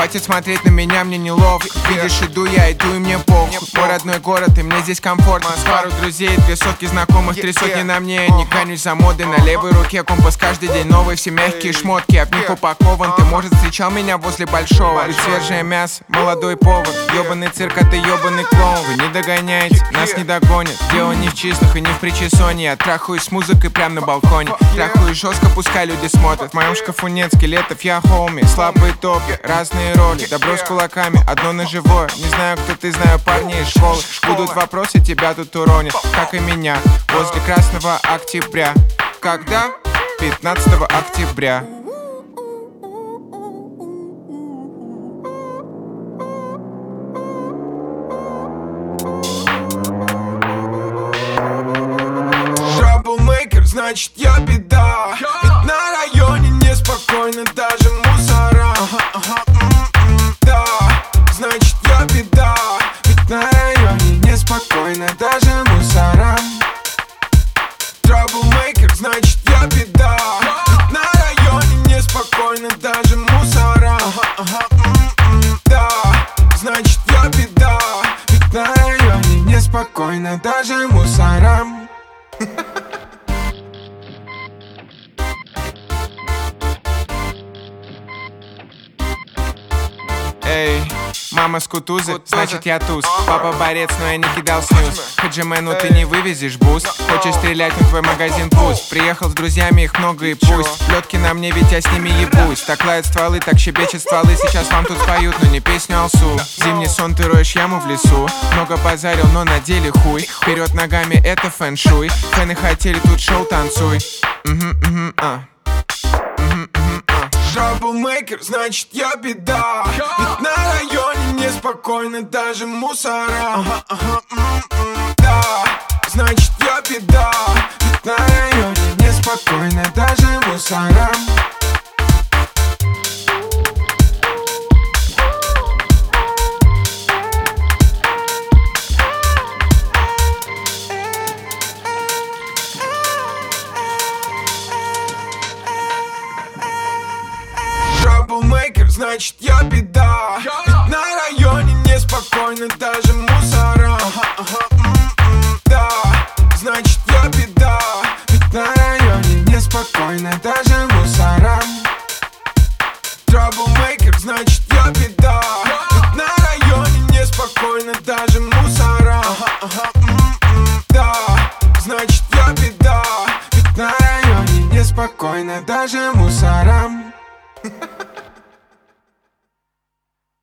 Хватит смотреть на меня, мне неловко. Видишь, иду я, иду и мне похуй. Мой родной город, и мне здесь комфортно. Пару друзей, 2 сотки знакомых, 3 сотни на мне. Не гонюсь за модой, на левой руке компас. Каждый день новые, все мягкие шмотки, а в них упакован. Ты, может, встречал меня возле большого. Ведь свежее мясо, молодой повар. Ёбаный цирк, а ты ёбаный клоун. Вы не догоняете, нас не догонят. Дело не в числах и не в причесоне. Я трахаюсь с музыкой прямо на балконе. Трахаюсь жестко, пускай люди смотрят. В моем шкафу нет скелетов, я хоуми. Слабые топи, разные роли. Добро с кулаками, одно ножевое. Не знаю, кто ты, знаю парней из школы. Будут вопросы, тебя тут уронят, как и меня. Возле Красного Октября. Когда? 15 октября. Troublemaker, значит я беда. Ведь на районе неспокойно даже мусора. Да, значит я беда. Ведь на районе неспокойно даже мусора. Troublemaker, значит я беда. Ведь на районе неспокойно даже мусора. Да, значит я беда. Ведь на районе неспокойно даже мусорам. Эй, мама с Кутузы, значит я туз. Папа борец, но я не кидал снюс. Хаджимену ты не вывезешь буст. Хочешь стрелять, на твой магазин пусть. Приехал с друзьями, их много и пусть. Лётки на мне, ведь я с ними ебусь. Так лают стволы, так щебечет стволы. Сейчас вам тут споют, но не песню Алсу. Зимний сон, ты роешь яму в лесу. Много базарил, но на деле хуй. Вперед ногами, это фэн-шуй. Фэны хотели тут шоу, танцуй. Troublemaker, значит я беда. Ведь на районе неспокойно даже мусора. Да, значит я беда. Ведь на районе неспокойно даже мусора. Troublemaker, значит я беда. Ведь на районе неспокойно даже мусора. Да, значит я беда. Ведь на районе неспокойно даже мусора. Troublemaker, значит я беда. Ведь на районе неспокойно даже мусора. Да, значит я беда. Ведь на районе неспокойно даже мусорам.